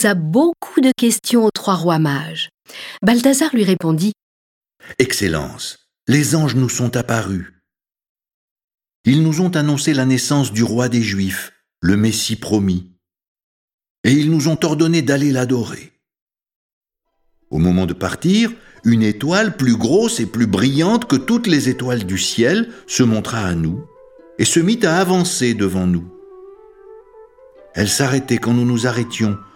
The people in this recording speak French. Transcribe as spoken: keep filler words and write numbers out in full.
posa beaucoup de questions aux trois rois mages. Balthazar lui répondit « Excellence, les anges nous sont apparus. Ils nous ont annoncé la naissance du roi des Juifs, le Messie promis, et ils nous ont ordonné d'aller l'adorer. Au moment de partir, une étoile plus grosse et plus brillante que toutes les étoiles du ciel se montra à nous et se mit à avancer devant nous. Elle s'arrêtait quand nous nous arrêtions